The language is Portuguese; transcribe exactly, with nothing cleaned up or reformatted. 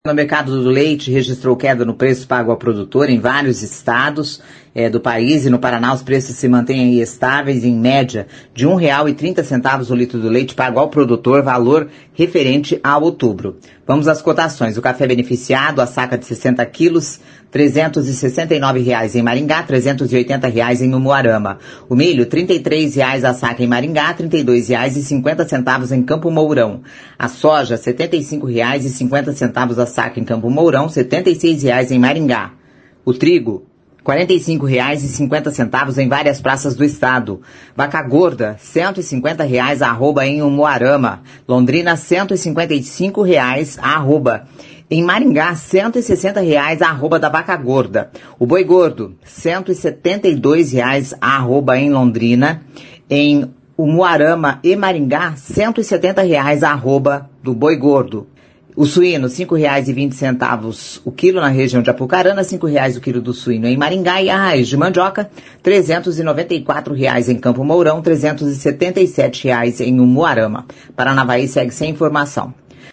No mercado do leite, registrou queda no preço pago ao produtor em vários estados é, do país, e no Paraná os preços se mantêm aí estáveis, em média de um real e trinta centavos o litro do leite pago ao produtor, valor referente a outubro. Vamos às cotações. O café beneficiado, a saca de sessenta quilos, trezentos e sessenta e nove reais em Maringá, trezentos e oitenta reais em Umuarama. O milho, trinta e três reais a saca em Maringá, trinta e dois reais e cinquenta centavos em Campo Mourão. A soja, setenta e cinco reais e cinquenta centavos a saca em Campo Mourão, setenta e seis reais em Maringá. O trigo, quarenta e cinco reais e cinquenta centavos em várias praças do estado. Vaca gorda, cento e cinquenta reais a arroba em Umuarama. Londrina, cento e cinquenta e cinco reais a arroba. Em Maringá, cento e sessenta reais a arroba da vaca gorda. O boi gordo, cento e setenta e dois reais a arroba em Londrina. Em Umuarama e Maringá, cento e setenta reais a arroba do boi gordo. O suíno, cinco reais e vinte centavos o quilo na região de Apucarana, cinco reais o quilo do suíno em Maringá, e a raiz de mandioca, trezentos e noventa e quatro reais em Campo Mourão, trezentos e setenta e sete reais em Umuarama. Paranavaí segue sem informação.